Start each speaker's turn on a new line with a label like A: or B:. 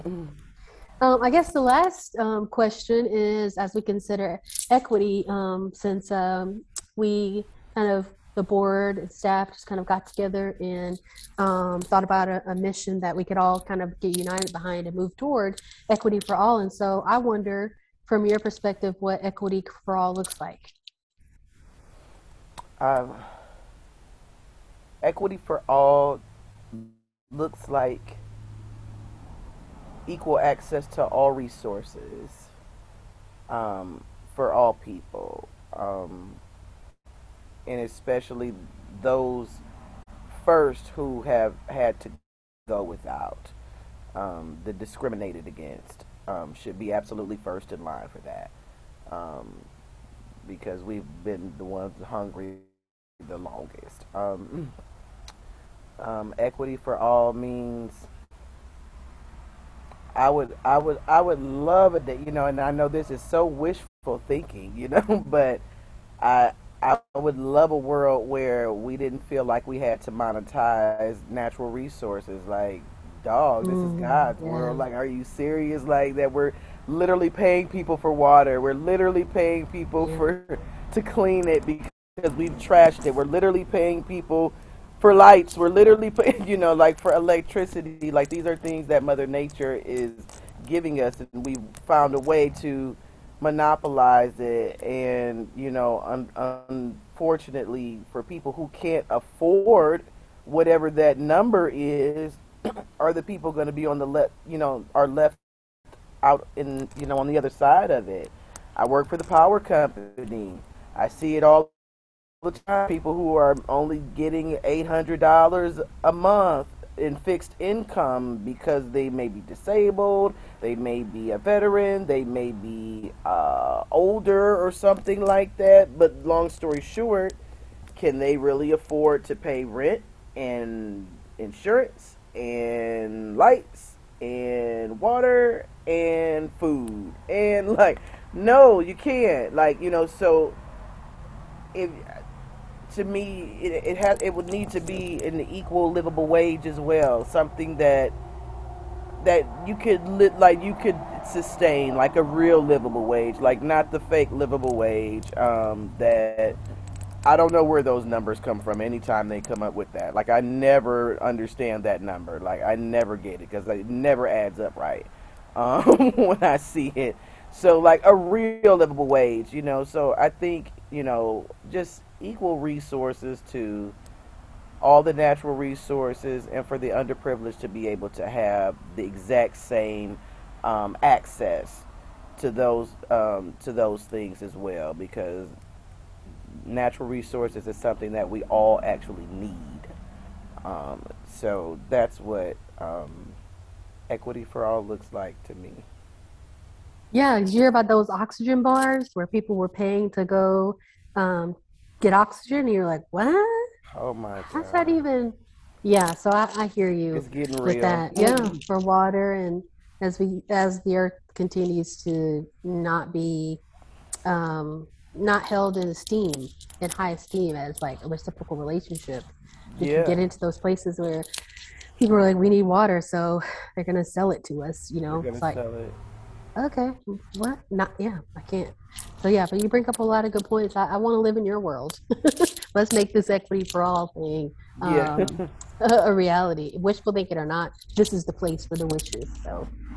A: I guess the last question is, as we consider equity, since we kind of the board and staff just kind of got together and thought about a mission that we could all kind of get united behind and move toward equity for all. And so I wonder, from your perspective, what equity for all looks like.
B: Um, Equity for all looks like equal access to all resources um, for all people, and especially those first who have had to go without, the discriminated against, should be absolutely first in line for that, um, because we've been the ones hungry the longest. Equity for all means I would love it that, and I know this is so wishful thinking, but I I would love a world where we didn't feel like we had to monetize natural resources. Like, dog, this is God's
A: Yeah.
B: world. Like, are you serious? Like that we're literally paying people for water. We're literally paying people
A: Yeah.
B: for to clean it because we've trashed it. We're literally paying people for lights. We're literally paying, like for electricity. Like these are things that Mother Nature is giving us, and we've found a way to monopolize it. And unfortunately, for people who can't afford whatever that number is, are the people going to be on the left, are left out in, on the other side of it. I work for the power company. I see it all the time. People who are only getting $800 a month in fixed income because they may be disabled, they may be a veteran, they may be older or something like that. But long story short, can they really afford to pay rent and insurance and lights and water and food? And like, no, you can't. Like, so if to me, it would need to be an equal livable wage as well, something that you could like you could sustain, like a real livable wage, like not the fake livable wage. That I don't know where those numbers come from. Anytime they come up with that, like I never understand that number. Like I never get it because it never adds up right when I see it. So like a real livable wage, So I think just equal resources to all the natural resources, and for the underprivileged to be able to have the exact same access to those things as well, because natural resources is something that we all actually need. So that's what equity for all looks like to me.
A: Yeah, did you hear about those oxygen bars where people were paying to go um, get oxygen? And you're like, what?
B: Oh my
A: How's that
B: God.
A: even? Yeah, so I hear you
B: It's getting
A: with
B: real.
A: that. Yeah, for water and as the earth continues to not be not held in esteem, in high esteem as like a reciprocal relationship, we can
B: Yeah,
A: get into those places where people are like, we need water, so they're gonna sell it to us.
B: they're
A: It's
B: gonna
A: like,
B: sell it.
A: okay, what? Not, yeah, I can't. So yeah, but you bring up a lot of good points. I want to live in your world. Let's make this equity for all thing
B: Yeah.
A: um, a reality. Wishful thinking or not, this is the place for the wishes. So